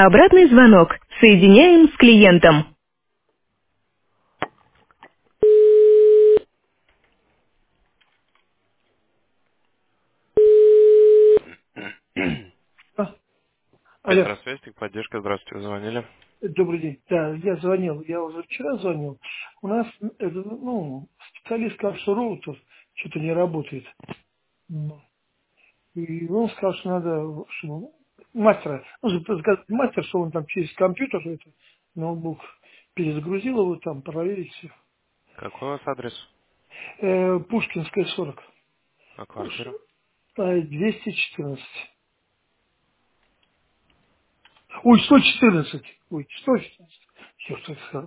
Обратный звонок. Соединяем с клиентом. А, алло, Метросвязь, поддержка, здравствуйте, вы звонили. добрый день. Да, я звонил, я уже вчера звонил. У нас специалист сказал, что роутер что-то не работает. Ну, и он сказал, что надо, чтобы мастера, сказать мастер, что он там через компьютер, это, ноутбук, перезагрузил его, там, проверить все. Какой у вас адрес? Пушкинская 40. А квартира? 214. Ой, 114. Ой, 114. Все, что я сказал.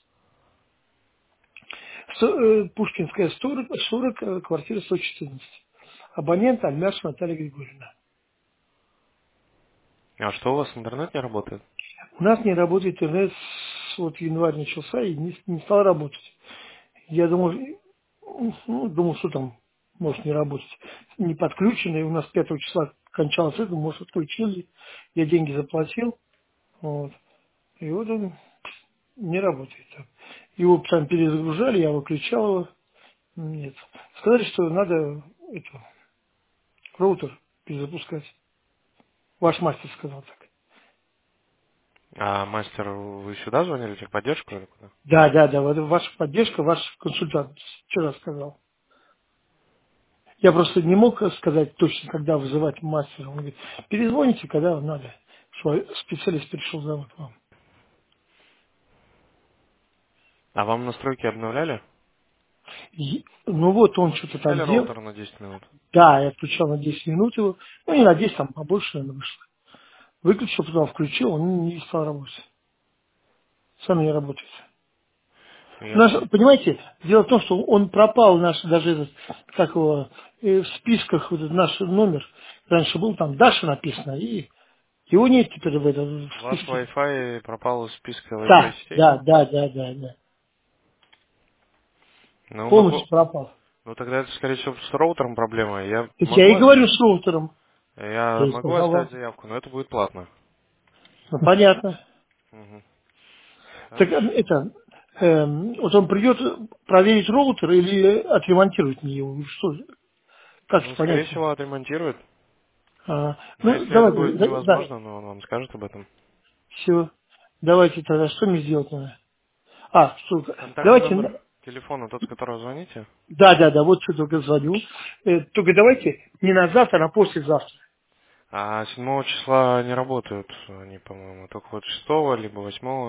Пушкинская 40, 40, квартира 114. Абонент Альмяшева Наталья Григорьевна. А что у вас интернет не работает? У нас не работает интернет вот январь начался и не стал работать. Я думал, думал, что там может не работать. Не подключено, и у нас 5 числа кончалось это, может отключили. Я деньги заплатил. Вот. И вот он не работает. Его там перезагружали, я выключал его. Нет. Сказали, что надо роутер перезапускать. Ваш мастер сказал так. А мастер, вы сюда звонили, в техподдержку или куда? Да, да, да, вот ваша поддержка, ваш консультант вчера сказал. Я просто не мог сказать точно, когда вызывать мастера. Он говорит, перезвоните, когда надо, что специалист пришел зовут вам. А вам настройки обновляли? Ну вот он что-то там Включали сделал. роутер на 10 минут? Да, я включал на 10 минут его. Ну не на 10, там побольше, наверное, вышло. Выключил, потом включил, он не стал работать. Сам не работает. Я Понимаете, дело в том, что он пропал, наш даже этот, как его, в списках, вот этот наш номер, раньше был там Даша написано, и его нет теперь в Ваш списке. Wi-Fi пропал из списка Wi-Fi Да, сетей? да, да, да, да, да. Ну, Полностью могу... пропал. Ну, тогда это, скорее всего, с роутером проблема. Так я и говорю с роутером. Я Я и могу сказал оставить вам. заявку, но это будет платно. Ну, понятно. Угу. Так Хорошо. вот он придет проверить роутер или отремонтировать мне его. Что, как Ну, скорее понять? всего, отремонтирует. Но Ну, если это давайте, будет да, невозможно, ну, он вам скажет об этом. все. Давайте тогда, что мне сделать надо? Что, Контактный номер давайте, телефона, тот, с которого звоните. да, да, да, вот что только звоню. Только давайте не на завтра, а на послезавтра. А 7 числа не работают они, по-моему, только вот 6 либо 8.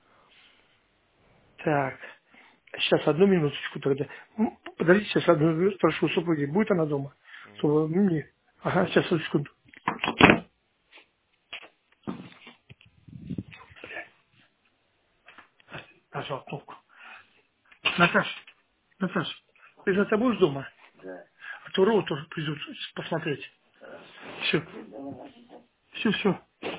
Так, сейчас одну минуточку тогда. Подождите, сейчас одну минуту, спрошу у супруги, будет она дома? Чтобы мне... Ага, сейчас, одну секунду. Нажал кнопку. Наташа, Наташа, ты же будешь дома? А то Роу тоже придет посмотреть. Все, все, все.